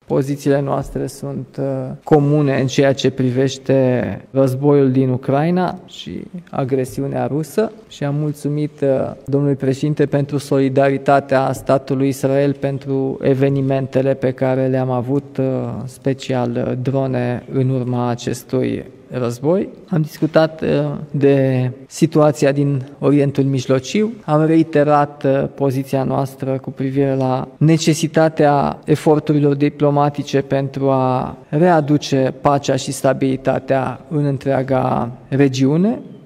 pozițiile noastre sunt comune în ceea ce privește războiul din Ucraina și agresiunea rusă și am mulțumit domnului președinte pentru solidaritatea statului Israel pentru evenimentele pe care le-am avut, special drone, în urma acestui război. Am discutat de situația din Orientul Mijlociu, am reiterat poziția noastră cu privire la necesitatea eforturilor diplomatice pentru a readuce pacea și stabilitatea în întreaga regiune.